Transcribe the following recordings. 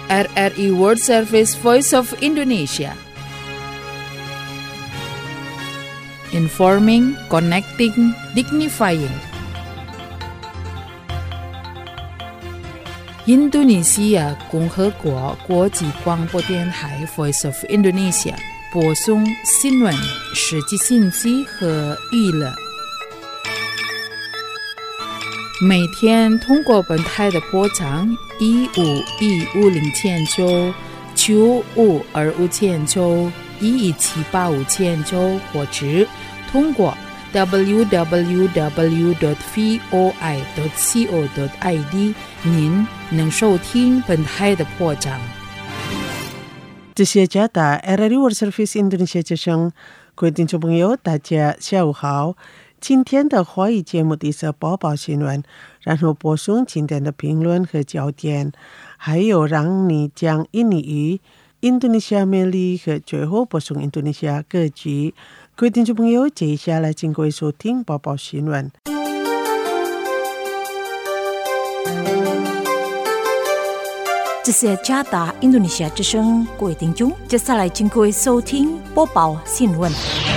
RRI World Service Voice of Indonesia. Informing, connecting, dignifying.印度尼西亚共和国国际广播电台 Voice of Indonesia 播送新闻、实际信息和娱乐。每天通过本台的波长15150千兆、9525千兆、11785千兆，或者通过 www.voi.co.id 您能收听本台的播章。 这些家的 RRI World Service Indonesia 之声，各位听众朋友，大家下午好。今天的华语节目第一播报新闻，然后播送今天的评论和焦点，还有让你讲印尼语、印度尼西亚魅力和最后播送印度尼西亚歌曲。各位听众朋友，接下来请各位收听播报新闻。 这是加达印度尼西亚之声，各位听众，接下来请各位收听播报新闻。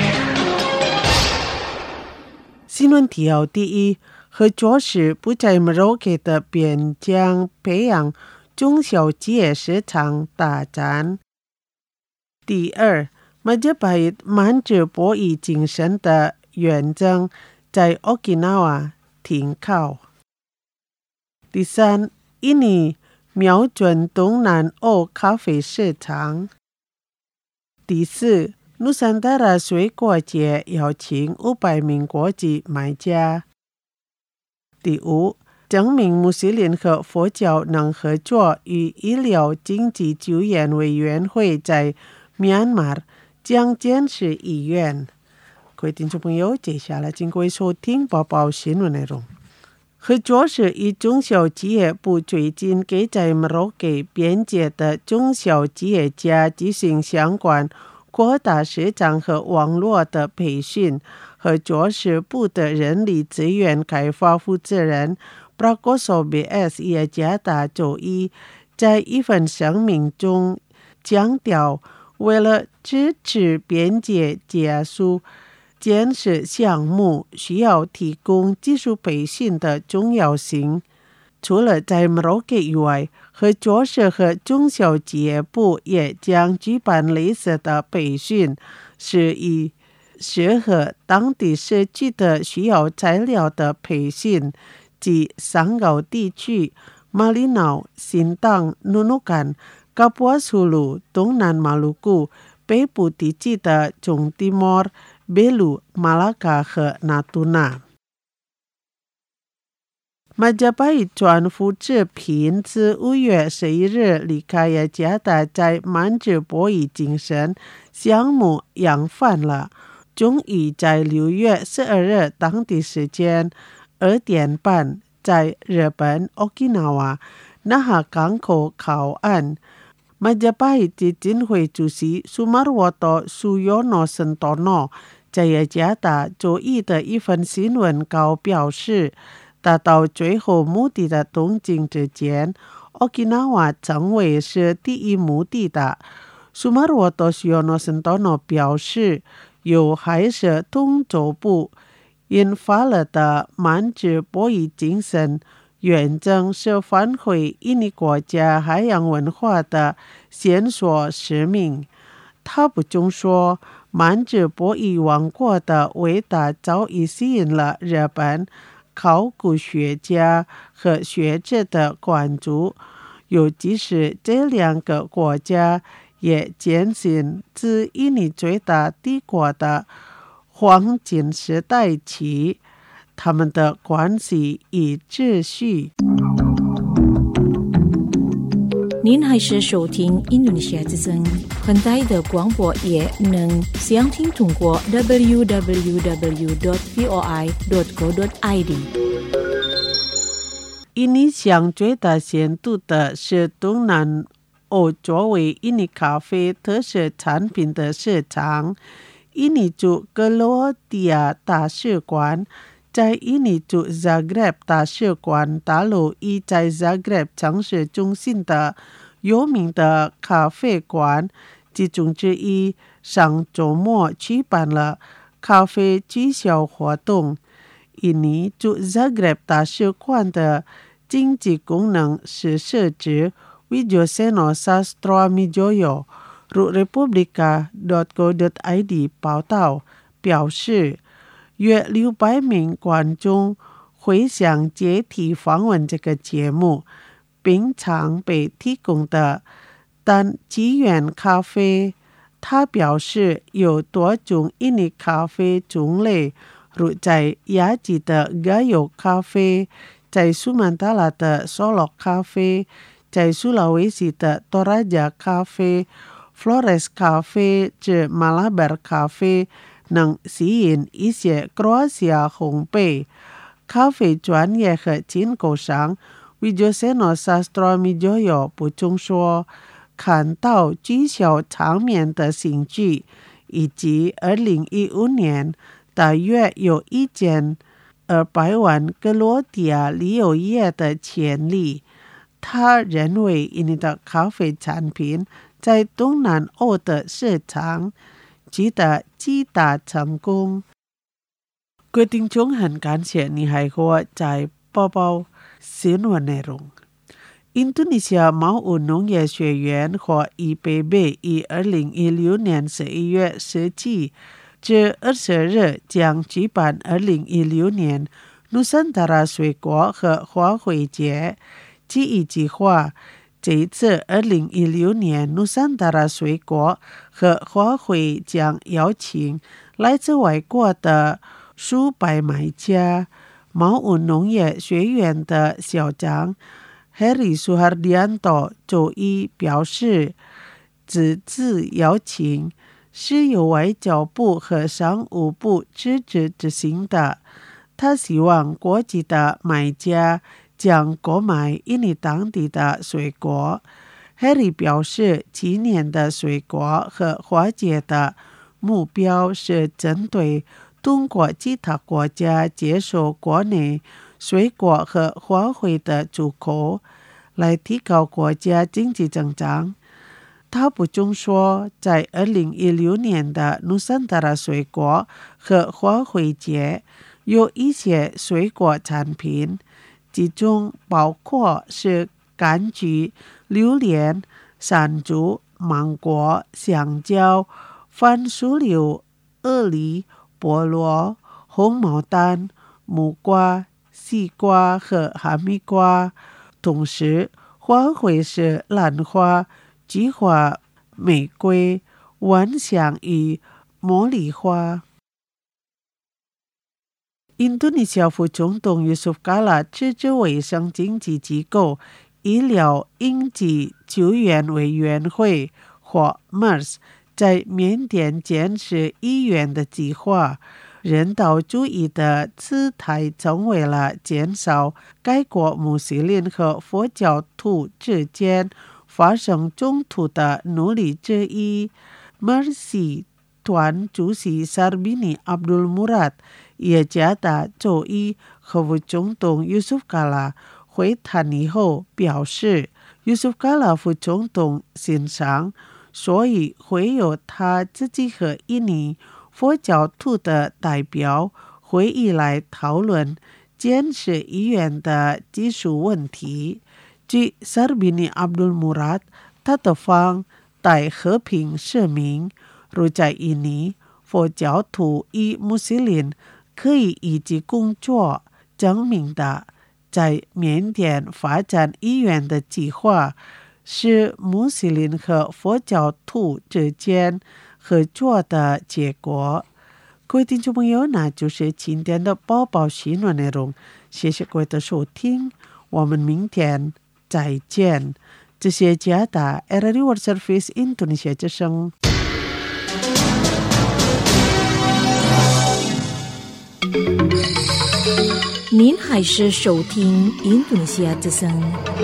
新闻提要第一，合作社不在Merauke的边疆培养中小企业市场大展。第二，马加巴伊满纸博弈精神的远征在 Okinawa 停靠。第三，印尼瞄准东南欧咖啡市场。第四，努桑达拉水果节邀请500名国际买家。第五，证明穆斯林和佛教能合作与医疗经济救援委员会在Myanmar将建设医院。各位听众朋友，接下来请各位收听播报新闻内容。合作社与中小企业部最近给在Merauke边界的中小企业家进行相关扩大市场和网络的培训。合作社部的人力资源开发负责人 Prakoso BS 也加大周一在一份声明中强调，为了支持边界结束建设项目需要提供技术培训的重要性。除了在Merauke以外，合作社和中小企业部也将举办类似的培训，是以适合当地社区的需要材料的培训，即上高地区、马里瑙、新党、努努干、卡布瓦苏鲁、东南马鲁古、北部地区的中蒂莫尔、贝鲁、马拉卡和纳图纳。马加巴伊船夫制品自5月11日离开雅加达，在满纸博弈精神项目扬帆了，终于在6月12日当地时间2点半在日本 Okinawa 那覇港口靠岸。马加巴伊基金会主席苏马沃多苏尤诺森多诺在雅加达周一的一份新闻稿表示，达到最后目的的东京之间 ，Okinawa 成为是第一目的地。苏马沃多苏尤诺森多诺表示，有海事通州部引发了的满纸博弈精神远征是返回印尼国家海洋文化的线索使命。他补充说，满纸博弈王国的伟大早已吸引了日本考古学家和学者的关注，尤其是这2个国家也坚信自印尼最大帝国的黄金时代起，他们的关系已秩序。 您还是收听印度尼西亚之声，本台的广播也能详听通过 www.voi.co.id。 印尼享最大限度的是东南欧作为印尼咖啡特色产品的市场。印尼驻格罗地亚大使馆在印尼驻 Zagreb 大使馆大楼以在 Zagreb 城市中心的有名的咖啡馆其中之一上周末举办了咖啡促销活动。印尼驻 Zagreb 大使馆的经济功能是设置 Wijosenos Sastroamidjojo 如 republika.co.id 报道表示，约600名观众会向街体访问这个节目，并常被提供的单机元咖啡。他表示，有多种印尼咖啡种类，如在雅吉的 Gayo 咖啡，在苏曼达拉的 Solok 咖啡，在苏拉威西的 Toraja 咖啡、Flores 咖啡至 Malabar 咖啡，能吸引一些 Croatia 烘焙咖啡专业和进口商 Wijosenos Sastroamidjojo 补充说，看到促销场面的兴趣，以及2015年大约有1200万格罗迪亚旅游业的潜力。他认为印尼的咖啡产品在东南欧的市场取得极大成功。各位听众，很感谢你还和我在播报新闻内容。印度尼西亚毛物农业学院和 IPB 于2016年11月17至20日将举办2016年Nusantara 水果和花卉节。这一计划，这一次2016年Nusantara 水果和花卉将邀请来自外国的数百买家。毛物农业学院的校长Heri Suhardianto 周一表示，此次邀请是由外交部和商务部支持执行的。他希望国际的买家将购买印尼当地的水果。Heri 表示，今年的水果和花节的目标是针对通过其他国家接受国内水果和花卉的出口，来提高国家经济增长。他补充说，在2016年的Nusantara 水果和花卉节，有一些水果产品，其中包括是柑橘、榴莲、山竹、芒果、香蕉、番薯柳、鳄梨、菠萝、红毛丹、木瓜、西瓜和哈密瓜。同时，花卉是兰花、菊花、玫瑰、晚香与茉莉花。印度尼西亚副总统 Yusuf Kala 支持卫生经济机构医疗应急救援委员会或 MERS 在缅甸建设医院的计划。人道主义的姿态成为了减少该国穆斯林和佛教徒之间发生冲突的努力之一。MERSI 团主席 Sarbini Abdul Murad 也加达周一和副总统 Yusuf Kala 会谈以后表示， Yusuf Kala 副总统欣赏，所以会有他自己和印尼佛教徒的代表会议来讨论建设医院的技术问题。据 Sarbini Abdul Murad， 他的方带和平声明，如在印尼，佛教徒与穆斯林可以一起工作，证明的在缅甸发展医院的计划是穆斯林和佛教徒之间合作的结果。各位听众朋友，那就是今天的播报新闻内容，谢谢各位的收听，我们明天再见。这是加达 RRI World Service Indonesia 之声。 您还是收听印度尼西亚之声。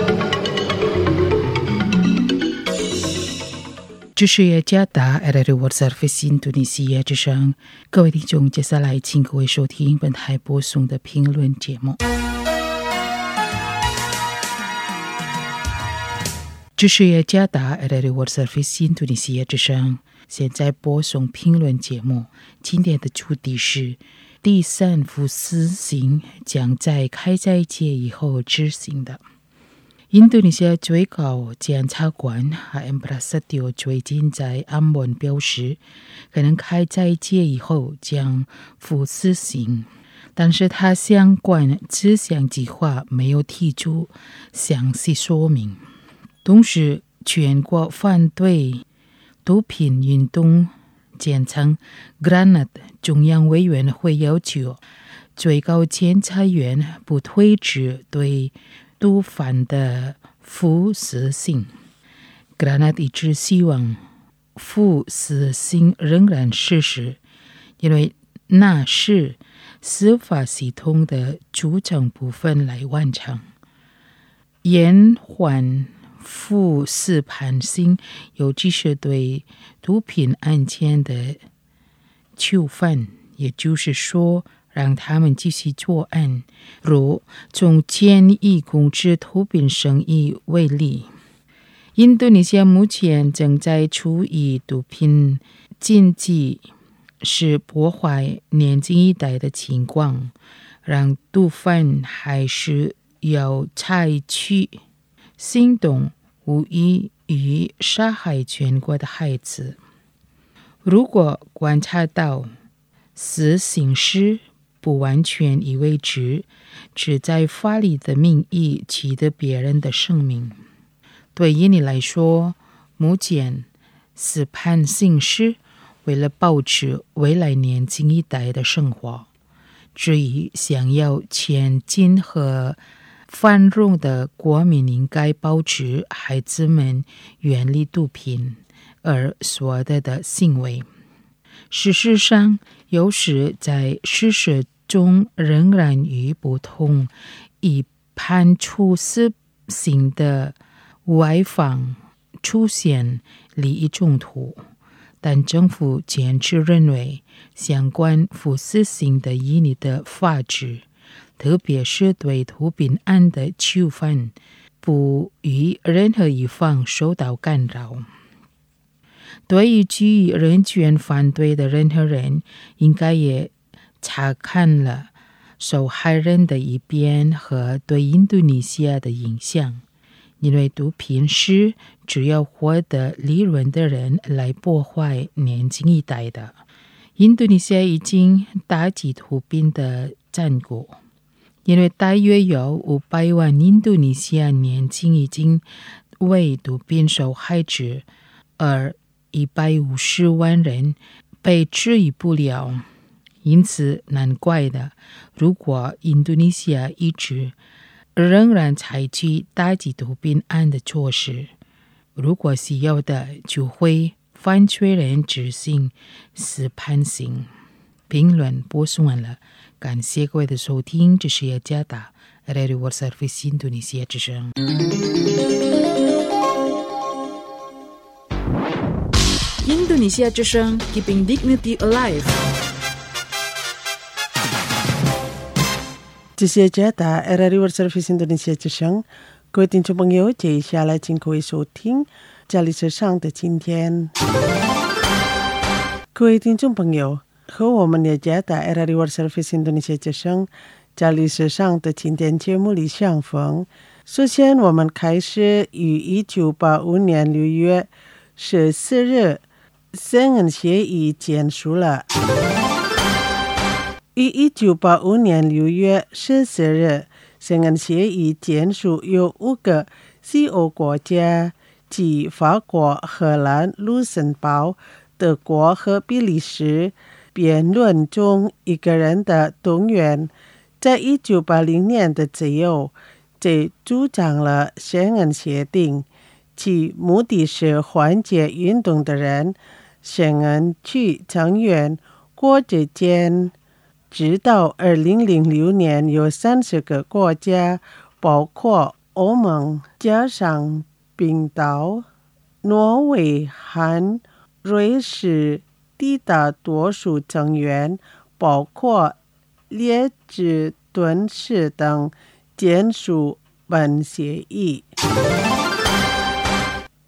这是加达 RRI World Service 印度尼西亚之声。各位听众，接下来请各位收听本台播送的评论节目。 这是雅加达 Radio World Service 印度尼西亚之声，现在播送评论节目。今天的主题是第三幅死刑将在开斋节以后执行的。印度尼西亚最高检察官 HM Prasetyo 最近在安文表示，可能开斋节以后将服死刑，但是他相关这项计划没有提出详细说明。同时，全国反对毒品运动简称 GRANAD 中央委员会要求最高检察院不推迟对毒贩的服死刑。GRANAD 一直希望服死刑仍然实施，因为那是司法系统的组成部分来完成。延缓服死判刑，尤其是对毒品案件的囚犯，也就是说，让他们继续作案。如从监狱控制毒品生意为例，印度尼西亚目前正在处于毒品禁忌是破坏年轻一代的情况，让毒贩还是要采取行动，无异于杀害全国的孩子。如果观察到死刑时不完全意味着只在法律的名义取得别人的生命，对印尼来说，目前死判刑时为了保持未来年轻一代的生活，至于想要前进和繁荣的国民应该保持孩子们远离毒品而所得的行为。事实上，有时在事实中仍然与不同已判处死刑的外方出现利益冲突，但政府坚持认为相关服死刑的印尼的法制，特别是对毒品案的囚犯，不与任何一方受到干扰。对于基于人权反对的任何人，应该也查看了受害人的一边和对印度尼西亚的影响，因为毒品是只要获得利润的人来破坏年轻一代的。印度尼西亚已经打击毒品的战果，因为大约有500万印度尼西亚年轻已经为毒品受害者，而150万人被治愈不了。因此难怪的，如果印度尼西亚一直仍然采取打击毒品案的措施，如果需要的就会犯罪人执行死判刑。评论播送完了，感谢各位的收听，这是雅加达 Radio World Service 印度尼西亚之声。印度尼西亚之声 Keeping Dignity Alive。 这是雅加达 Radio World Service 印度尼西亚之声，各位听众朋友，接下来请各位收听这里是上的今天。各位听众朋友，和我们雅加达 Radio World Service 印度尼西亚之声这里是上的今天节目里相逢。首先，我们开始于1985年6月14日圣恩协议结束了。于1985年6月14日圣恩协议结束，有5个西欧国家即法国、荷兰、卢森堡、德国和比利时辩论中一个人的动员，在1980年的最后这主张了圣恩协定，其目的是缓解运动的人。圣恩区成员国之间直到2006年有30个国家，包括欧盟加上冰岛、挪威和瑞士的大多数成员，包括列支敦士等签署本协议。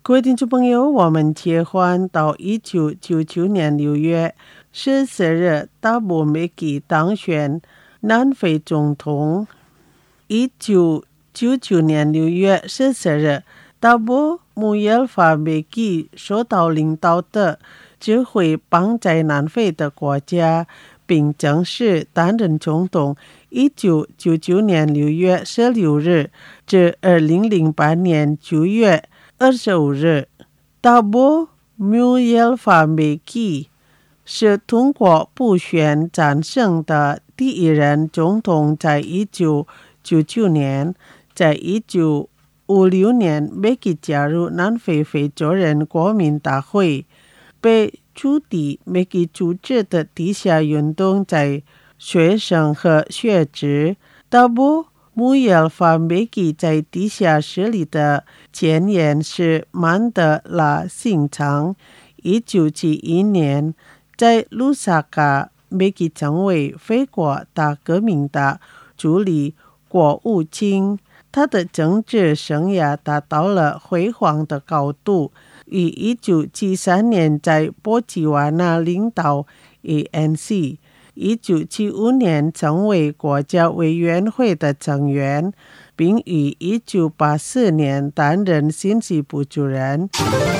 各位听众朋友，我们切换到1999年6月14日，达布梅基当选南非总统。1999年6月14日，达布穆耶法梅基受到领导的指挥帮在南非的国家，并正式担任总统。1999年6月16日至2008年9月25日，达布穆耶法梅基是通过补选战胜的第一任总统。在1999年，在1956年，梅基加入南非非洲人国民大会，被朱迪梅基组织的地下运动在学生和学者。达布穆耶法梅基在地下室里的前言是曼德拉刑场。1971年，在卢萨卡，梅基成为非国大革命的助理国务卿。他的政治生涯达到了辉煌的高度。于1973年在波基瓦纳领导 ANC。1975年成为国家委员会的成员，并于1984年担任信息部主任。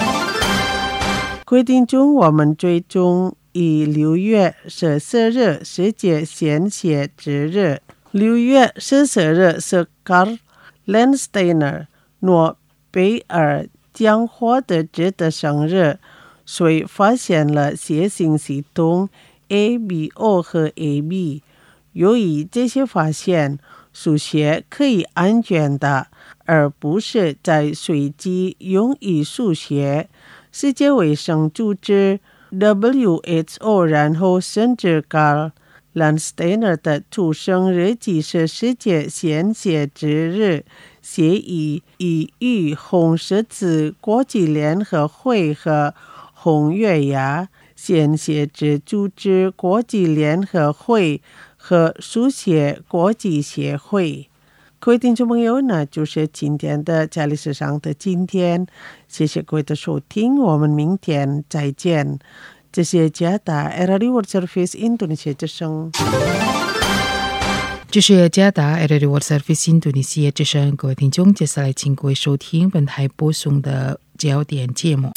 规定中，我们追踪以6月14日世界献血之日。6月14日是 Karl Landsteiner 诺贝尔奖获得者的生日，谁发现了血型系统ABO 和 AB。 由于这些发现，输血可以安全的，而不是在随机用于输血。世界卫生组织 WHO 然后甚至 Karl Landsteiner 的出生日期是世界献血之日，协议已与红十字国际联合会和红月牙献血之组织国际联合会和输血国际协会。各位听众朋友，那就是今天的家里时尚的今天，谢谢各位的收听，我们明天再见。这是加达 RRI World Service Indonesia 之声。 这是加达 RRI World Service Indonesia 之声，各位听众，接下来请各位收听本台播送的焦点节目。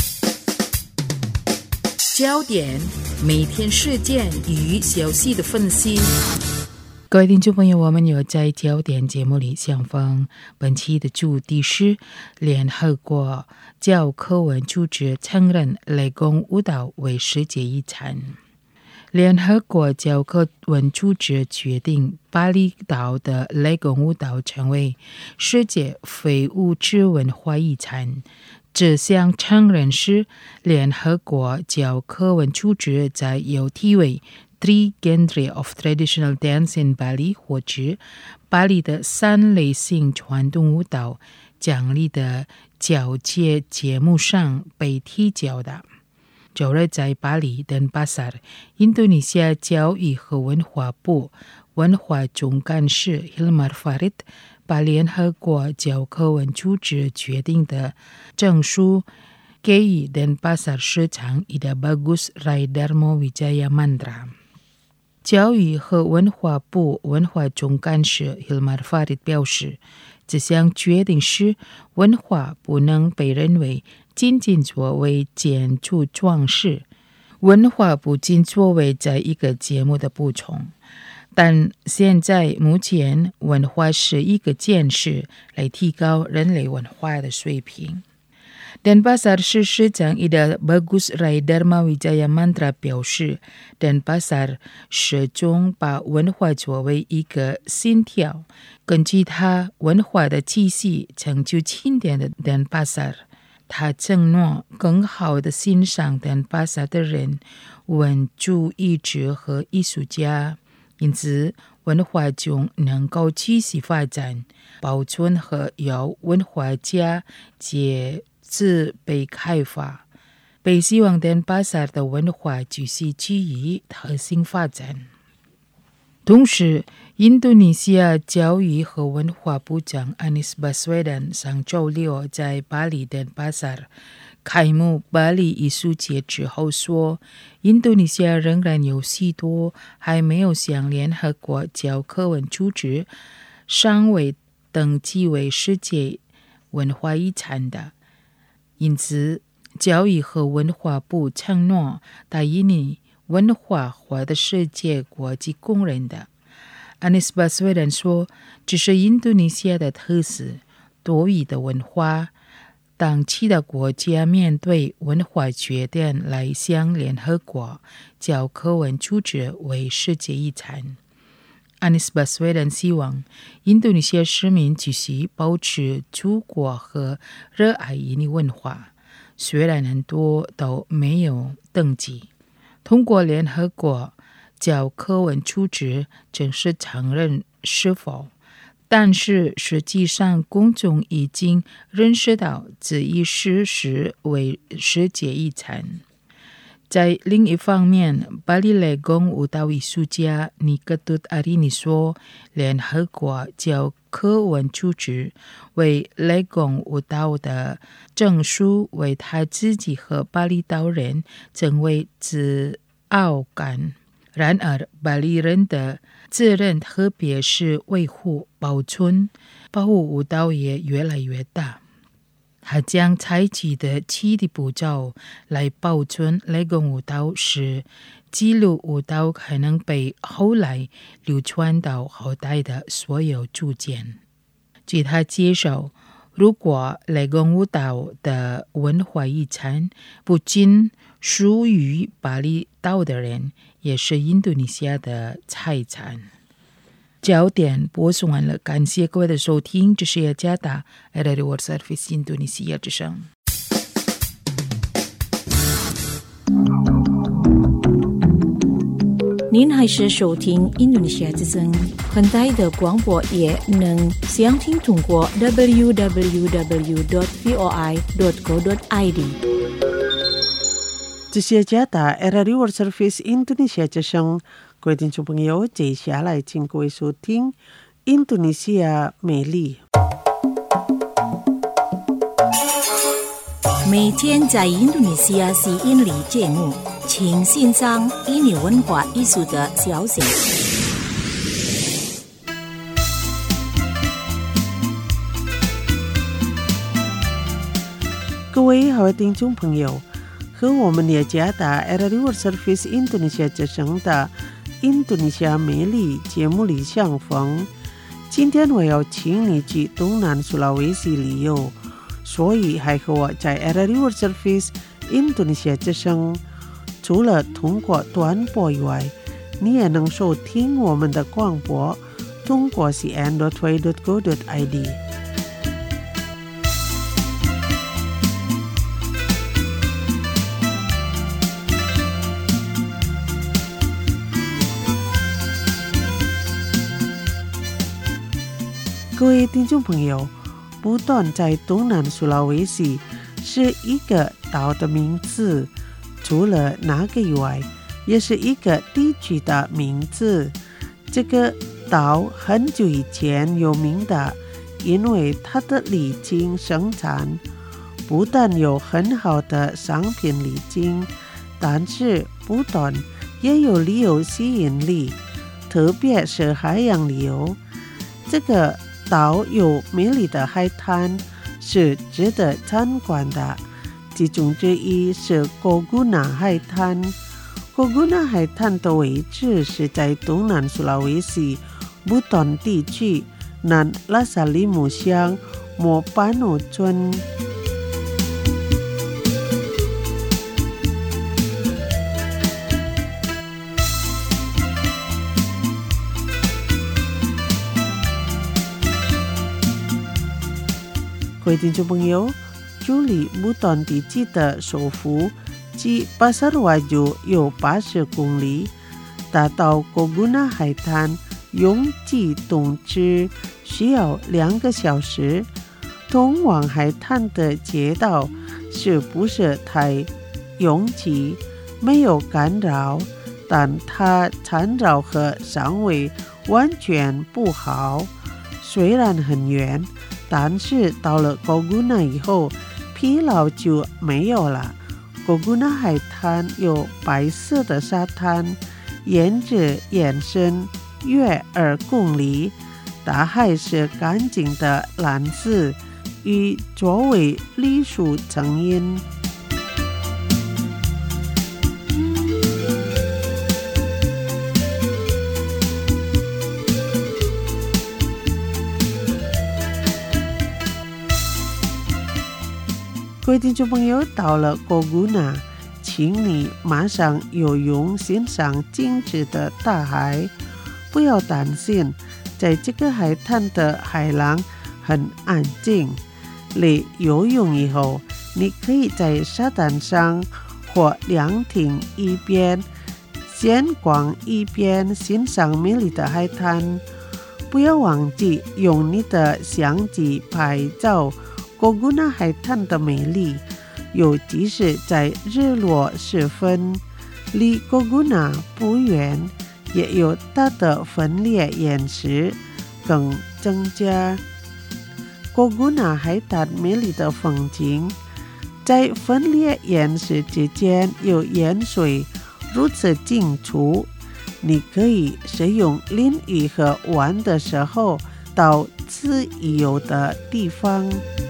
焦点，每天事件与消息的分析。各位听众朋友，我们有在焦点节目里相逢。本期的主题是联合国教科文组织承认雷公舞蹈为世界遗产。联合国教科文组织决定巴厘岛的雷公舞蹈成为世界非物质文化遗产。这项承认是联合国教科文组织在有题为Three Genre of Traditional Dance in Bali 或者巴黎的3类型传统舞蹈奖励的交接节目上被提交的。9日在巴黎登巴萨尔，印度尼西亚教育和文化部文化总干事 Hilmar Farid 把联合国教科文组织决定的证书给予登巴萨尔市长 Ida Bagus Raidarmo Wijaya Mandra。教育和文化部文化总干事 Hilmar Farid 表示，这项决定是文化不能被认为仅仅作为建筑装饰，文化不仅作为在一个节目的补充，但现在目前文化是一个建设来提高人类文化的水平。Denpasar市市长 Ida Bagus Raidarmo Wijaya Mandra 表示， Denpasar 始终把文化作为一个信条，根据他文化的体系成就庆典的 Denpasar， 他承诺更好地欣赏 Denpasar 的人文主义者和艺术家，因此文化中能够继续发展、保存和由文化家接自被开发，被希望Denpasar的文化继续基于核心发展。 同时，印度尼西亚教育和文化部长 Anies Baswedan 上周六在巴黎的巴萨尔开幕巴黎艺术节之后说，印度尼西亚仍然有许多还没有向联合国教科文组织尚未登记为世界文化遗产的，因此教育和文化部承诺把印尼文化化的世界国际公认的。Anies Baswedan 说，这是印度尼西亚的特色，多元的文化。当其他国家面对文化决定来向联合国教科文组织为世界遗产。Anies Baswedan 希望印度尼西亚市民继续保持祖国和热爱印尼文化，虽然很多都没有登记。通过联合国教科文组织正式承认是否，但是实际上公众已经认识到这一事实为世界遗产。在另一方面，巴黎雷公舞蹈艺术家尼克图阿里尼说，联合国教科文组织为雷公舞蹈的证书为他自己和巴厘岛人成为自傲感。然而，巴黎人的责任特别是维护、保存、保护舞蹈也越来越大。他将采取的7个步骤来保存雷公舞蹈，是记录舞蹈可能被后来流传到后代的所有组件。据他介绍，如果雷公舞蹈的文化遗产不仅属于巴厘岛的人，也是印度尼西亚的财产。焦点播送完了，感谢各位的收听，这是雅加达 RRI World Service 印度尼西亚之声。 您还是收听印度尼西亚之声，很大的广播也能详听通过 www.voi.co.id。 这是雅加达 RRI World Service 印度尼西亚之声。各位听众朋友，接下来请各位收听印度尼西亚美丽。 每天在印度尼西亚吸引力节目，请欣赏印尼文化艺术的消息。 各位好的听众朋友，和我们雅加达 RRI World Service 印度尼西亚之声的印度尼西亚美丽节目里相逢。今天我要请你去东南苏拉威西旅游，所以还和我在 RRI World Service 印度尼西亚之声，除了通过短波以外，你也能收听我们的广播，通过 cn.voi.go.id。各位听众朋友，不断在东南苏拉威西是一个岛的名字，除了那个以外，也是一个地区的名字。这个岛很久以前有名的，因为它的礼金生产不但有很好的商品礼金，但是不但也有旅游吸引力，特别是海洋旅游。这个岛有美丽的海滩，是值得参观的，其中之一是古古纳海滩。古古纳海滩的位置是在东南苏拉威西布顿地区南拉萨里姆乡莫巴诺村。各位听众朋友，距离布顿地区的首府及巴萨尔瓦就有80公里，达到古古纳海滩拥挤动车需要2个小时。通往海滩的街道是不是太拥挤，没有干扰， 但它缠绕和肠胃完全不好。虽然很远，但是到了Goguna以后，疲劳就没有了。Goguna海滩有白色的沙滩，沿着延伸约2公里，大海是干净的蓝色，与周围绿树成荫。各位听众朋友，到了Goguna，请你马上游泳，欣赏静止的大海。不要担心，在这个海滩的海浪很安静。你游泳以后，你可以在沙滩上或凉亭一边闲逛一边欣赏美丽的海滩。不要忘记用你的相机拍照Goguna海滩的美丽，尤其是在日落时分。离Goguna不远，也有大的分裂岩石，更增加Goguna海滩美丽的风景。在分裂岩石之间有盐水，如此清楚，你可以使用淋浴和玩的时候到此一游的地方。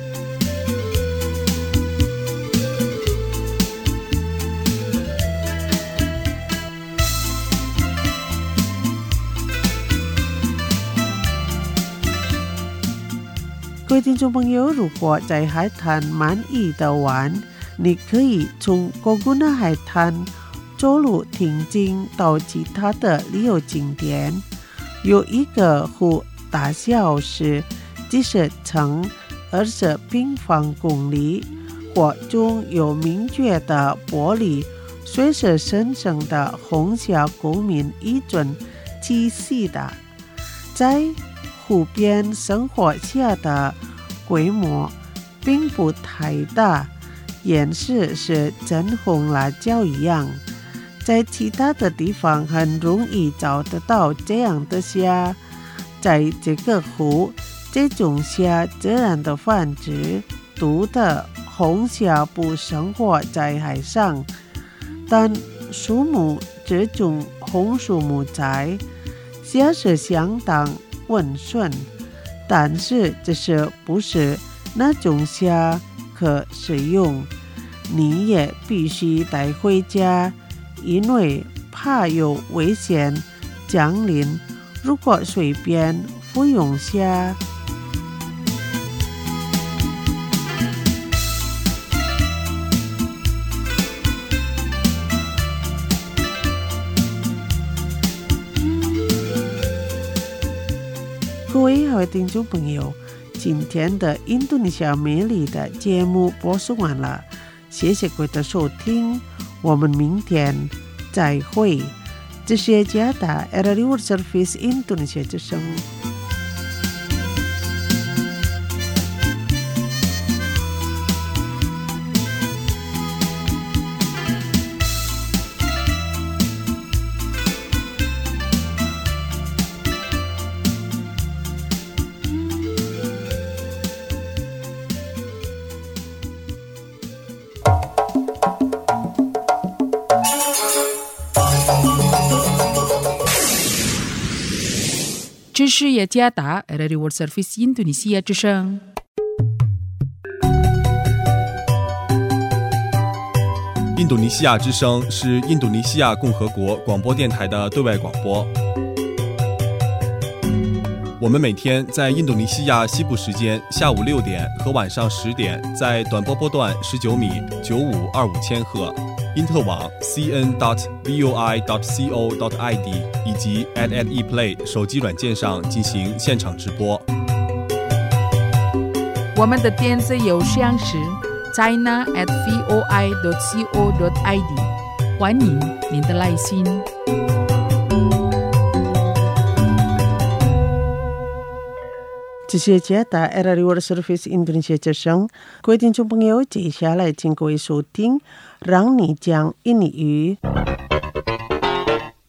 各位听众朋友，如果在海滩满意的玩，你可以从Goguna海滩走路挺进到其他的旅游景点。有一个湖大小是70乘20平方公里，湖中有明确的玻璃，随时神圣的红霞公民一准栖息的。在湖边生活下的规模并不太大，岩石是真红辣椒一样。在其他的地方很容易找得到这样的虾。在这个湖，这种虾自然的繁殖，毒的红虾不生活在海上，但树木这种红树木在虾是相当温顺，但是这是不是那种虾可食用，你也必须带回家，因为怕有危险降临，如果随便服用虾。各位好听众朋友，今天的印度尼西亚美丽的节目播送完了，谢谢各位的收听，我们明天再会。这是加达 RRI World Service 印度尼西亚之声。 这是雅加达 RRI World Service 印度尼西亚之声。 印度尼西亚之声是印度尼西亚共和国广播电台的对外广播。我们每天在印度尼西亚西部时间下午6点和晚上10点，在短波波段19米9525千赫、因特网 cn.voi.co.id 以及 @eplay 手机软件上进行现场直播。 我们的电子邮箱是 china@voi.co.id， 欢迎您的来信。 这是加达 RRI World Service 印度尼西亚之声，各位听众朋友，接下来请各位收听让你讲印尼语。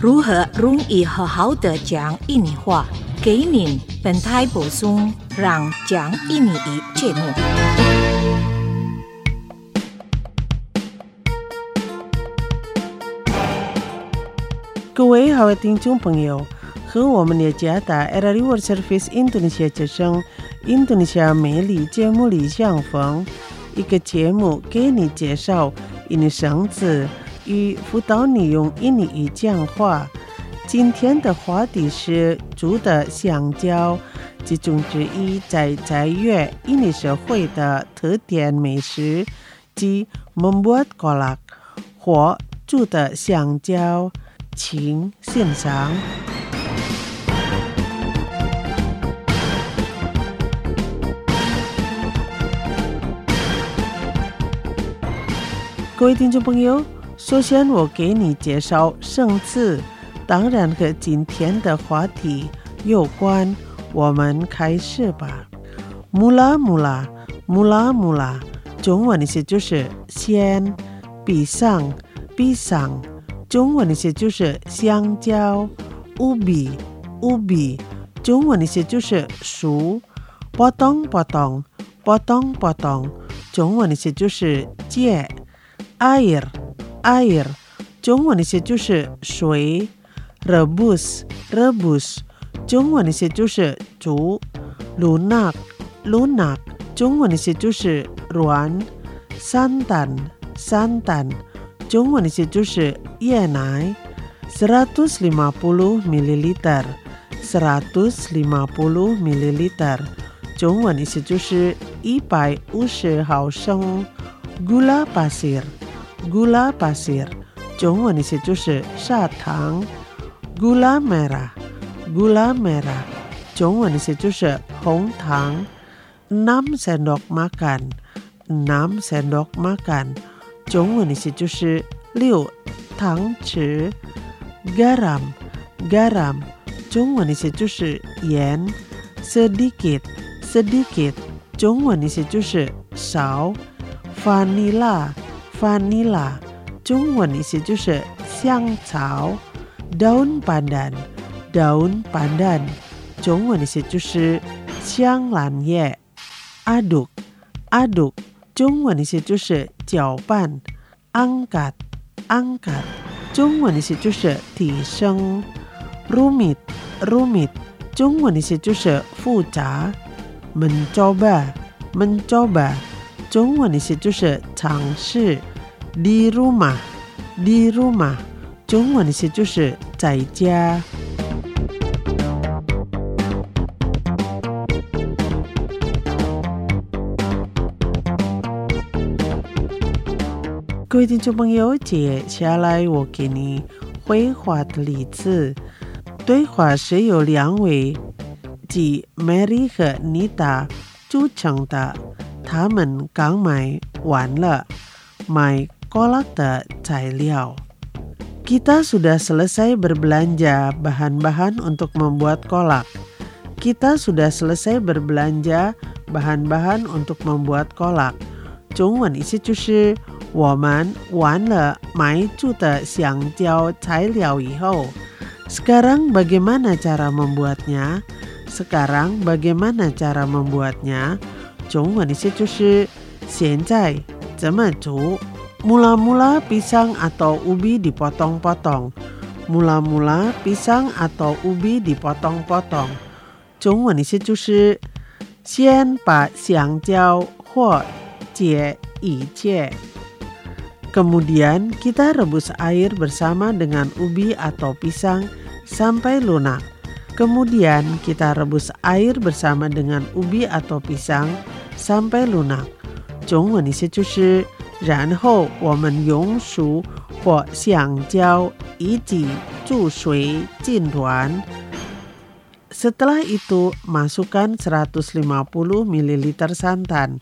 如何容易好好的讲印尼话？给您本台播送让讲印尼语节目。 各位好的听众朋友，和我们的家打 RRI World Service Indonesia 之声印度尼西亚美丽节目里相逢，一个节目给你介绍印尼生字与辅导你用印尼语讲话。今天的话题是煮的香蕉，其中之一在粤印尼社会的特点美食即 membuat kolak 或煮的香蕉，请欣赏。各位听众朋友，首先我给你介绍生字，当然和今天的话题有关，我们开始吧。mula mula 中文意思就是先，pisang 中文意思就是香蕉， ubi 中文意思就是熟， potong 中文意思就是芥， air 中文意思就是水， rebus 中文意思就是煮， lunak 中文意思就是软， santan 中文意思就是椰奶， 150 ml 中文意思就是150毫升， gula pasir 中文意思就是砂糖， gula merah 中文意思就是红糖，6 sendok makan中文意思就是6汤匙， garam 中文意思就是盐， sedikit 中文意思就是少， vanilla 中文意思就是香草， daun pandan 中文意思就是香兰叶， aduk 中文意思就是搅拌， angkat 中文意思就是提升， rumit 中文意思就是复杂， mencoba 中文意思就是尝试， di rumah 中文意思就是在家。各位听众朋友，接下来我给你绘画的例子。对话是由2位即 Mary 和 Nita 组成的，他们刚买完了买 kolak 的材料。Kita sudah selesai berbelanja bahan-bahan untuk membuat kolak. 中文意思就是我们完了买煮的香蕉材料以后， Sekarang bagaimana cara membuatnya? 中文意思就是现在怎么煮。 Mula-mula pisang atau ubi dipotong-potong. 中文意思就是先把香蕉或芥一切。 Kemudian kita rebus air bersama dengan ubi atau pisang sampai lunak. 中文意思就是然后我们用薯或香蕉一起煮水浸软。 Setelah itu masukkan 150 ml santan.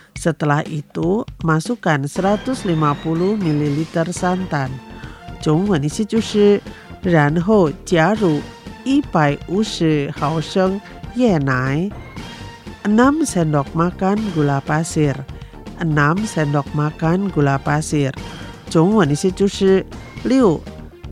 中文意思就是然后加入150毫升椰奶。 6 sendok makan gula pasir. 中文意思就是6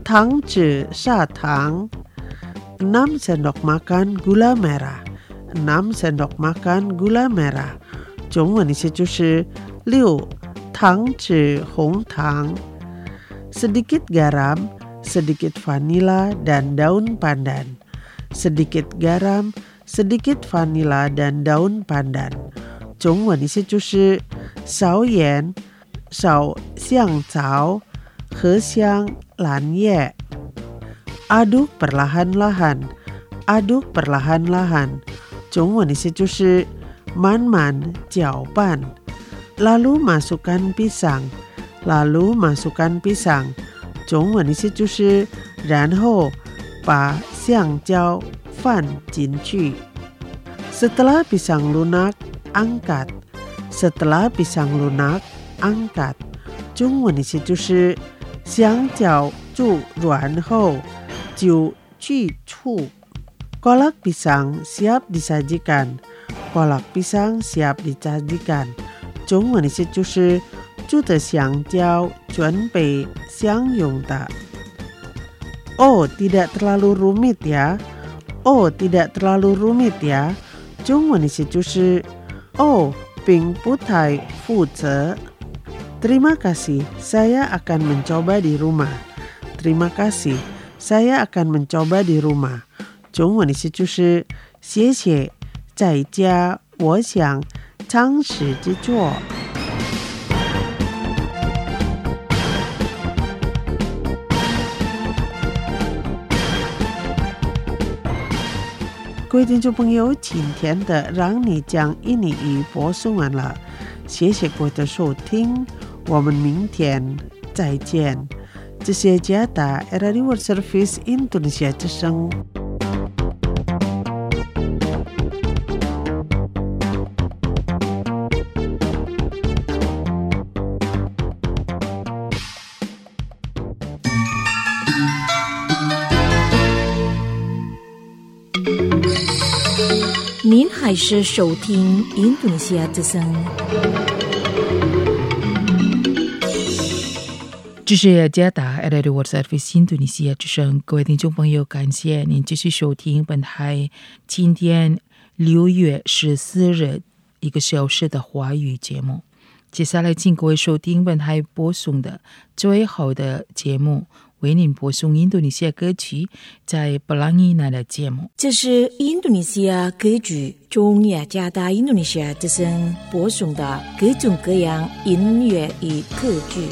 糖脂砂糖 6 sendok makan gula merah 6 sendok makan gula merah 中文的意思就是6糖脂红糖 sedikit garam sedikit vanila dan daun pandan sedikit garam sedikit vanila dan daun pandan 中文的意思就是少盐少香草和香蓝叶 aduk perlahan-lahan aduk perlahan-lahan 中文的意思就是慢慢搅拌 lalu masukkan pisang lalu masukkan pisang 中文的意思就是然后把香蕉放进去 setelah pisang lunak angkat setelah pisang lunak angkat 中文的意思就是香蕉煮软后就去除 kolak pisang siap disajikan kolak pisang siap disajikan 中文的意思就是煮的香蕉准备享用的 oh tidak terlalu rumit ya oh tidak terlalu rumit ya 中文的意思就是oh并不太复杂 terima kasih saya akan mencoba di rumah terima kasih saya akan mencoba di rumah 中文的意思就是谢谢在家我想尝试着做各位听众朋友，今天的让你讲印尼语播送完了，谢谢各位的收听，我们明天再见。这是加达 RRI World Service Indonesia 之声。 您还是收听印度尼西亚之声。 这是加达 RRI World Service 印度尼西亚之声，各位听众朋友，感谢您继续收听本台今天6月14日1个小时的华语节目。接下来请各位收听本台播送的最好的节目，为您播送印度尼西亚歌曲在布朗伊那的节目。 这是印度尼西亚歌剧中雅加达印度尼西亚之声播送的各种各样音乐与歌剧。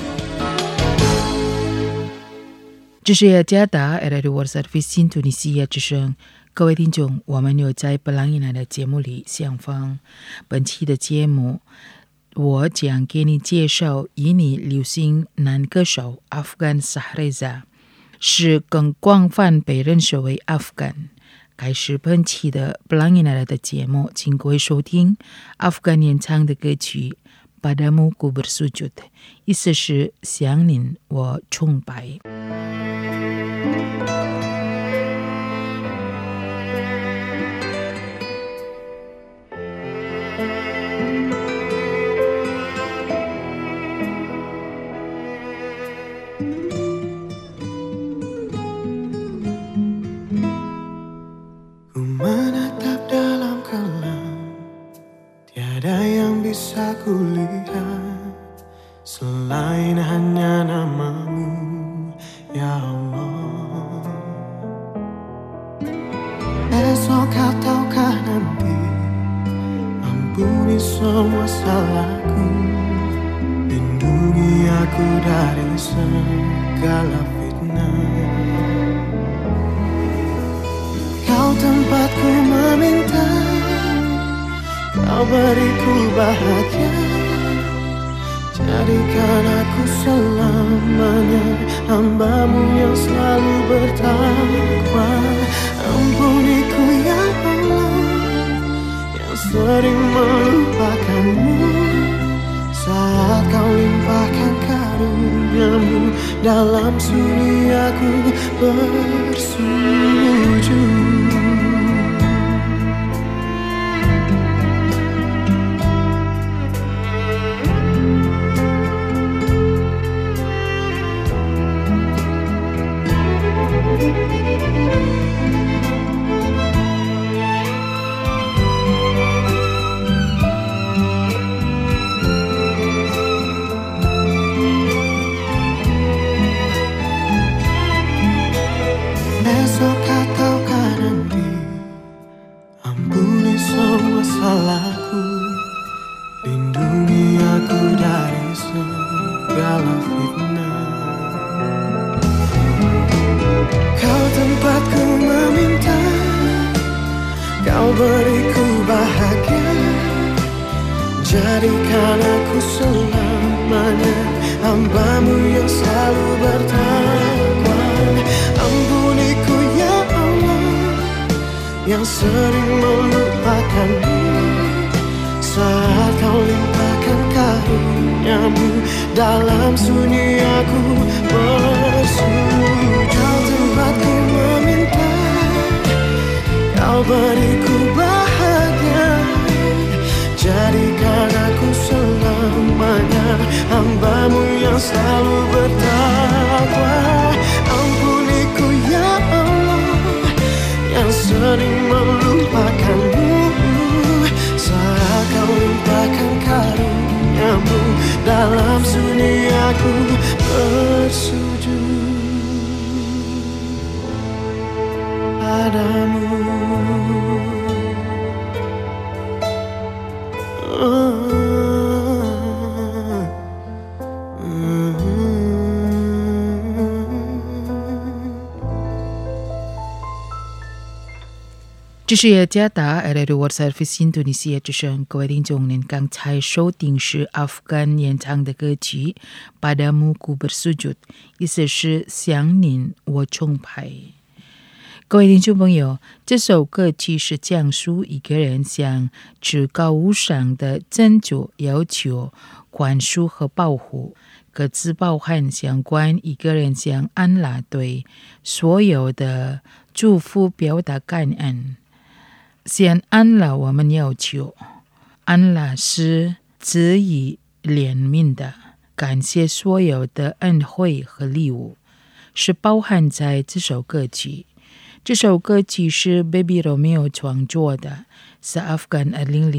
这是雅加达 RRI World Service 印度尼西亚之声，各位听众，我们又在布朗伊那的节目里相逢。本期的节目，我将给你介绍印尼流行男歌手阿富汗萨哈雷扎，是更广泛被认识为阿富汗。开始本期的布朗伊那的节目，请各位收听阿富汗演唱的歌曲《Padamu Ku Bersujud》，意思是向您我崇拜。 Menatap dalam kelam, tiada yang bisa kulihat selain hanya namamu, ya Allah. Esok kau tahukah nanti, ampuni semua salahku, lindungi aku dari segala fitnah. Kau tempatku meminta, kau beriku bahagia, jadikan aku selamanya hamba-Mu yang selalu bertakwa. Ampuniku ya Allah, yang sering melupakan-Mu, saat Kau limpahkan karunia-Mu dalam sunyi aku bersujud. semua salahku. Lindungi aku dari segala fitnah. Kau tempatku meminta, Kau beriku bahagia. Jadikan aku selamanya hamba-Mu yang selalu bertakwa. Ampuniku ya Allah, yang sering melupakan-Mu. Saat Kau limpahkan karunia-Mu, dalam sunyi aku bersujud. Kau tempatku meminta, Kau beriku bahagia. Jadikan aku selamanya hamba-Mu yang selalu bertakwa. Ampuniku ya Allah, yang sering melupakan-Mu. Saat Kau limpahkan karunia-Mu, dalam sunyi aku bersujud padamu. 这是雅加达 RRI World Service 印度尼西亚之声，各位听众，您刚才收听是阿富汗演唱的歌曲 Padamu Ku Bersujud， 意思是向您我崇拜。各位听众朋友，这首歌曲是讲述一个人向至高无上的拯救要求宽恕和保护，各自包含相关一个人向安拉对所有的祝福表达感恩。向安拉我们要求，安拉是只以怜悯的，感谢所有的恩惠和礼物，是包含在这首歌曲。这首歌曲是 Baby Romeo 创作的，是阿富汗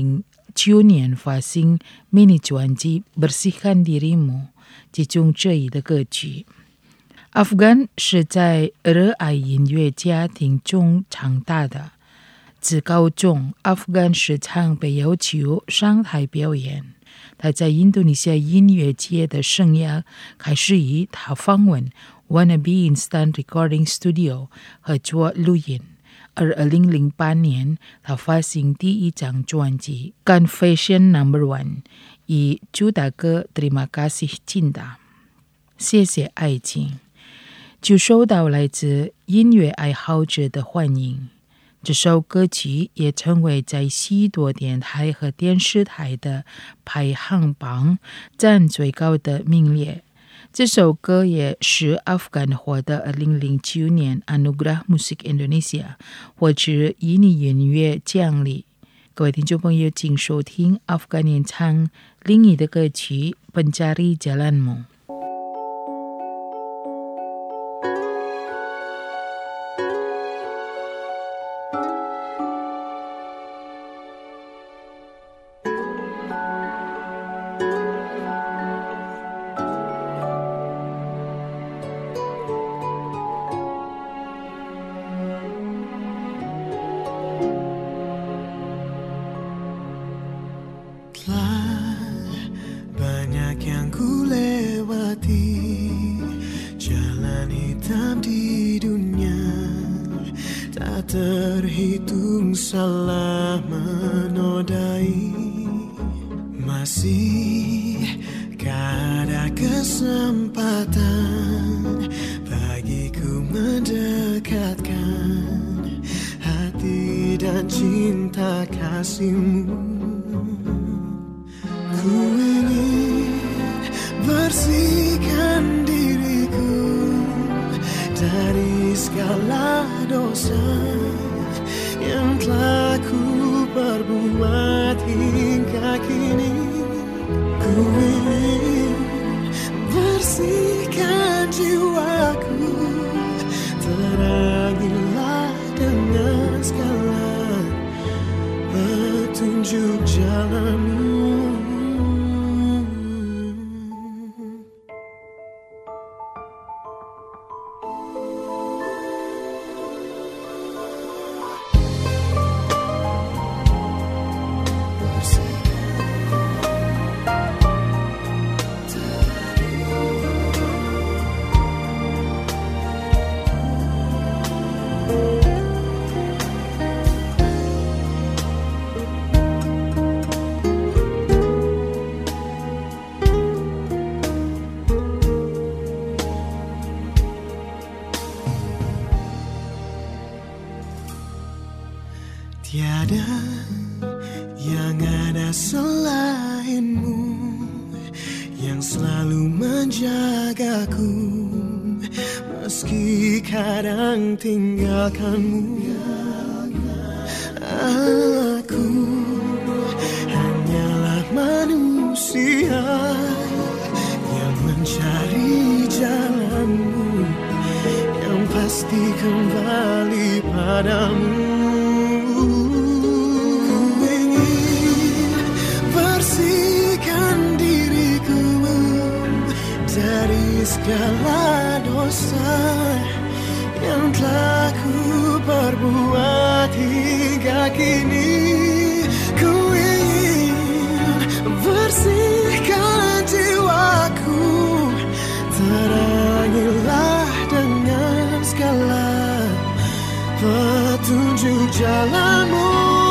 2009年发行迷你专辑 Bersihkan Dirimu 其中这一的歌曲。阿富汗是在热爱音乐家庭中长大的。自高中，阿富汗时常被要求上台表演。他在印度尼西亚音乐界的生涯开始于他访问 Wannabe Instant Recording Studio 合作录音，而2008年他发行第一张专辑 Confession No.1， 以主打歌 Terima Kasih Cinta 谢谢爱情，就受到来自音乐爱好者的欢迎。这首歌曲也成为在许多电台和电视台的排行榜占最高的名列。这首歌也是阿富汗获得2009年 Anugerah Musik Indonesia 或者印尼音乐奖励。各位听众朋友，请收听阿富汗演唱另一的歌曲 Pencari Jalanmu。 Banyak yang ku lewati, jalan hitam di dunia, tak terhitung salah menodai. Masih ada kesempatan bagiku mendekatkan hati dan cinta kasih-Mu. Ku ingin bersihkan diriku dari segala dosa yang telah ku perbuat hingga kini. Ku ingin bersihkan jiwaku, terangilah dengan segala petunjuk jalan-Mu. ada yang ada selainmu, yang selalu menjagaku, meski kadang tinggalkanmu. Aku hanyalah manusia yang mencari jalanmu, yang pasti kembali padamu. Ku ingin bersihkan diriku dari segala dosa yang telah ku perbuat hingga kini. Ku ingin bersihkan jiwaku, terangilah dengan segala petunjuk jalanmu.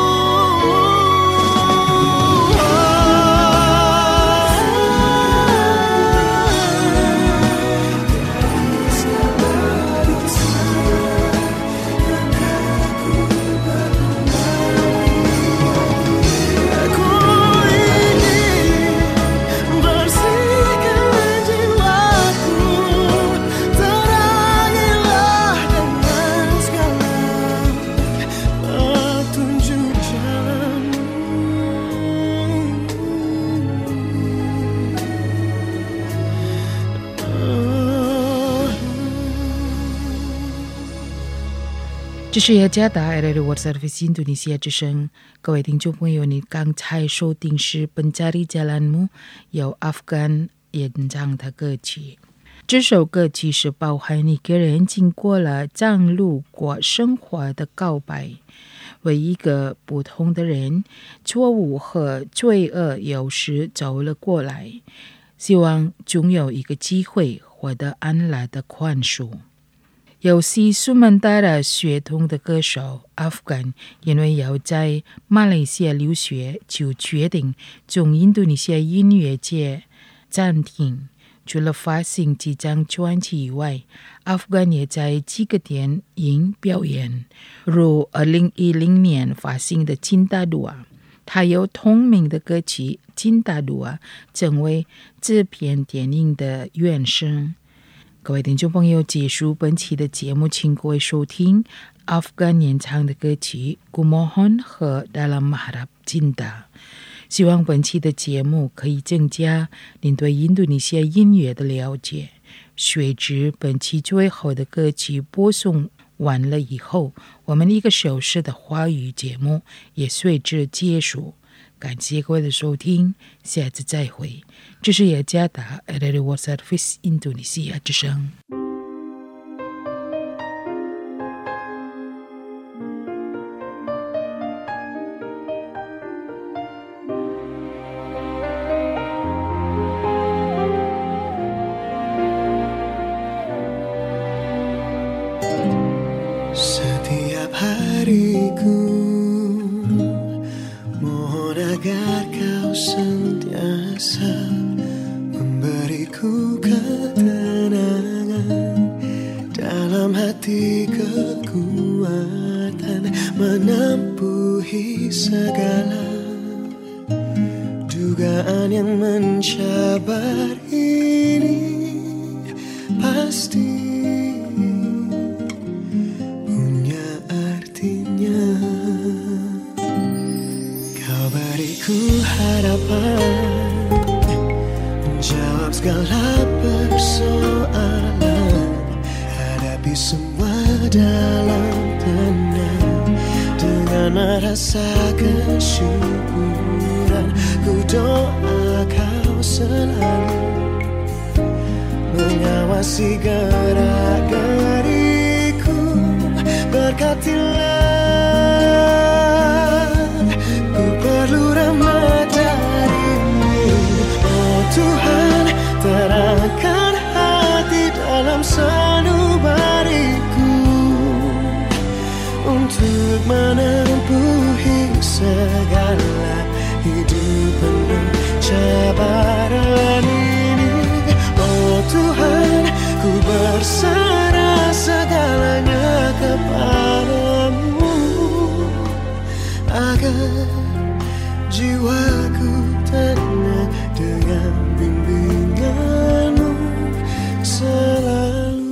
这是雅加达 RRI World Service 印度尼西亚之声，各位听众朋友，你刚才收听是《Pencari Jalanmu》由阿富汗演唱的歌曲。这首歌曲是包含一个人经过了藏路过生活的告白，为一个不同的人，错误和罪恶有时走了过来，希望总有一个机会获得安拉的宽恕。有西苏门答腊血统的歌手阿富汗，因为要在马来西亚留学，就决定从印度尼西亚音乐界暂停。除了发行几张专辑以外，阿富汗也在几个电影表演，如2010年发行的《Cinta Dua》，他有同名的歌曲《Cinta Dua》成为这片电影的原声。各位听众朋友，结束本期的节目，请各位收听阿富汗演唱的歌曲《Ku Mohon》和《Dalam Mengharap Cinta》。希望本期的节目可以增加您对印度尼西亚音乐的了解。随着本期最后的歌曲播送完了以后，我们1个小时的华语节目也随之结束。感谢各位的收听，下次再会。这是雅加达 RRI World Service 印度尼西亚之声。 Setiap hariku mohon agar kau sentiasa memberiku ketenangan, dalam hati kekuatan menempuhi segala dugaan yang mencabar ini. Pasti beriku harapan, menjawab segala persoalan, hadapi semua dalam tenang, dengan merasa kesyukuran. Ku doa kau selalu mengawasi gerak-geriku, berkatilah. Perlu rahmat darimu, oh Tuhan, terangkan hati dalam sanubariku, untuk menempuhi segala hidup penuh cabaran ini. Oh Tuhan, ku berserah segalanya kepadamu. jiwaku tenang dengan bimbinganmu selalu.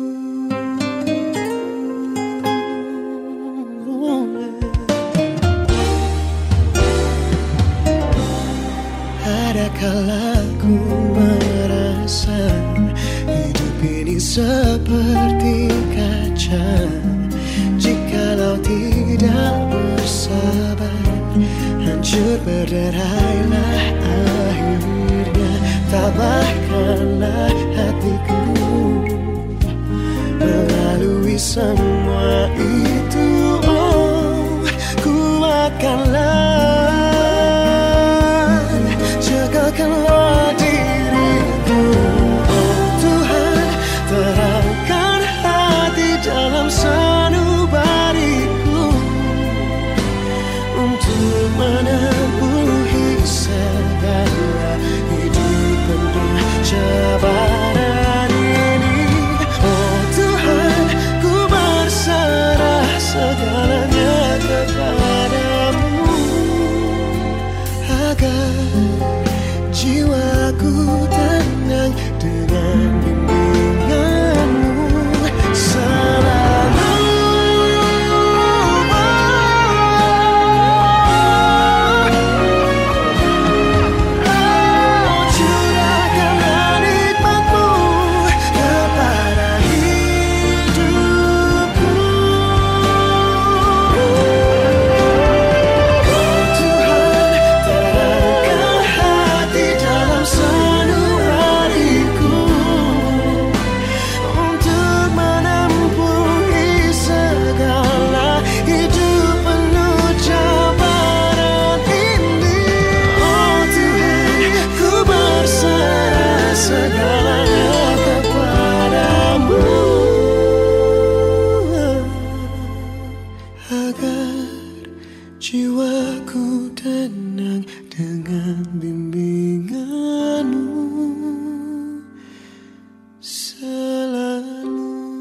Ada kala ku merasa hidup ini seperti kaca. Jikalau tidak bersabar, hancur berderailah akhirnya. Tabahkanlah hatiku melalui semua itu. Oh, kuatkanlah, jagakanlah diriku. Oh Tuhan, terangkan hati dalam sanubariku untuk menempuhi segala hidup penuh cabaran ini. Oh Tuhan, ku berserah segalanya kepadamu agar jiwaku tenang dengan bimbinganmu selalu. Curahkanlah nikmat-Mu kepada hidupku. Oh Tuhan, terangkan hati dalam sanubariku untuk menempuhi segala hidup penuh cabaran ini. Oh Tuhan, ku berserah segalanya kepadamu agar jiwaku tenang dengan bimbinganmu selalu.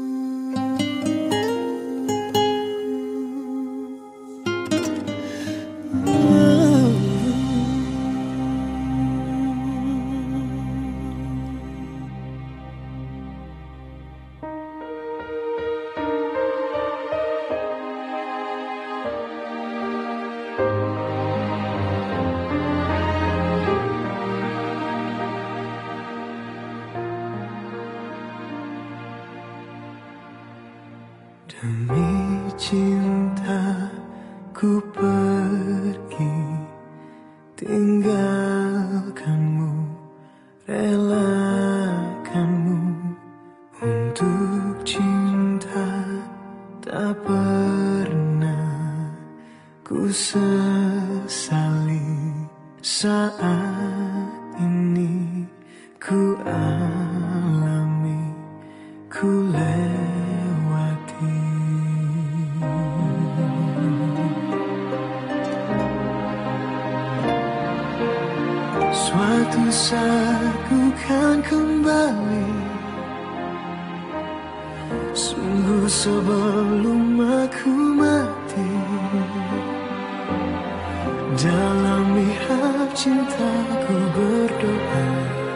Demi cinta ku pergi, tinggalkanmu, relakanmu. Untuk cinta tak pernah ku sesali. Saat ini ku alami, ku lewati. Suatu saat ku kan kembali, sungguh sebelum aku mati. Dalam mihrab cintaku berdoa,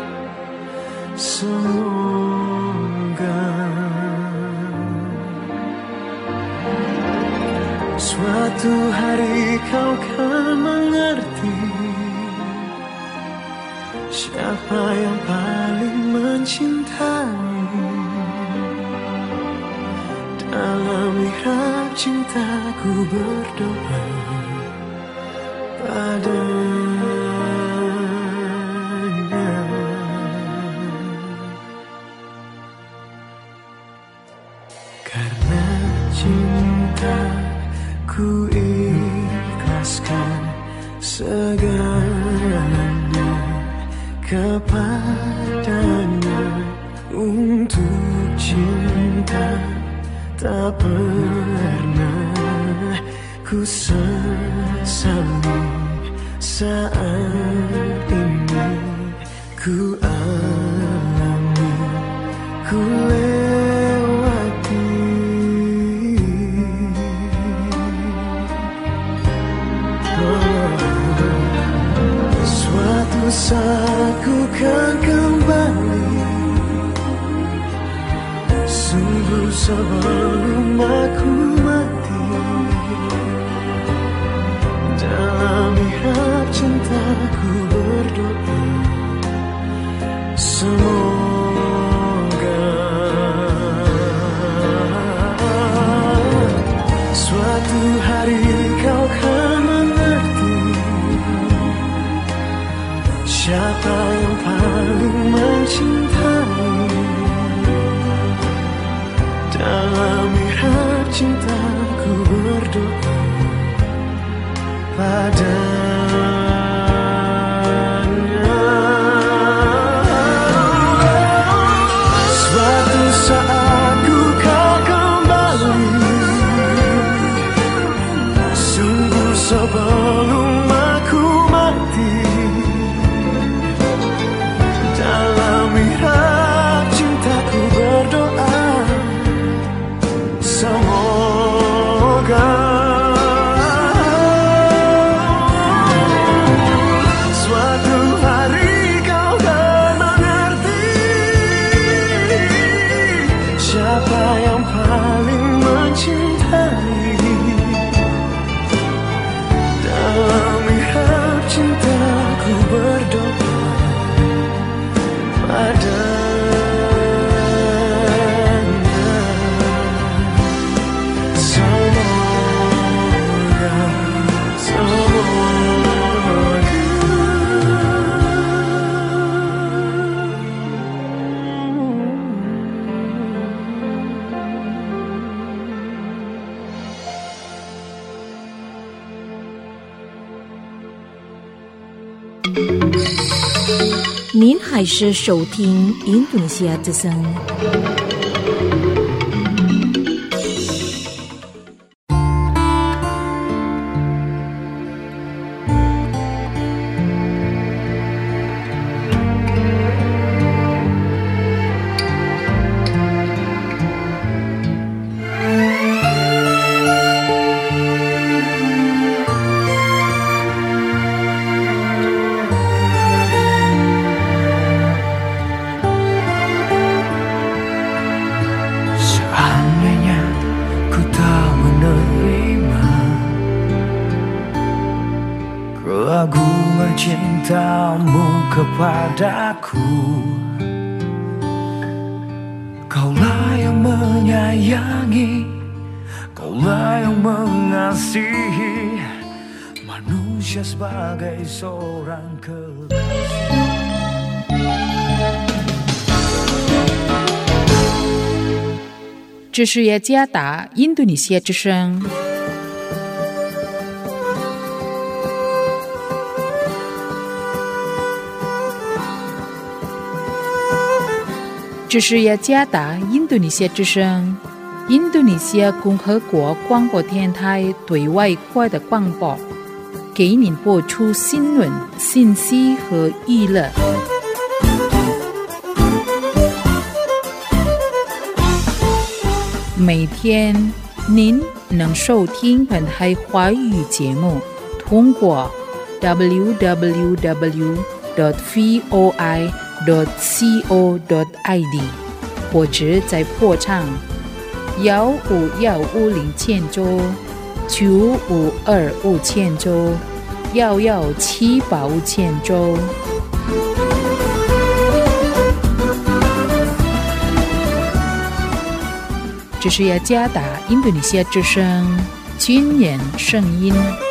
semoga suatu hari kau kan mengerti siapa yang paling mencintaimu. Dalam mihrab cintaku berdoa padanya. Karena cinta ku ikhlaskan segalanya kepadanya. Untuk cinta tak pernah ku sesali. Saat ini ku alami, ku lewati. Oh. Aku kan kembali, sungguh sebelum aku mati. Dalam mihab cintaku berdoa, semoga suatu hari kau kan mengerti siapa yang paling mencintai. Dalam mihab cintaku berdoa padanya. Suatu saat ku kau kembali, sungguh sebelum aku mati. Dalam mihab cintaku berdoa, semoga suatu hari kau akan mengerti siapa yang paling mencintai. Dalam mihab cintaku berdoa padanya. 您还是收听印度尼西亚之声。 Keagungan cintamu kepadaku, Kaulah yang menyayangi, Kaulah yang mengasihi manusia sebagai seorang kekasih. 这是雅加达印度尼西亚之声。这是雅加达印度尼西亚之声，印度尼西亚共和国广播电台对外国的广播，给您播出新闻、信息和娱乐。每天您能收听本台华语节目，通过 www.voi.co.id 或者在波长15150周、95250周、11785周。这是雅加达印度尼西亚之声军人声音。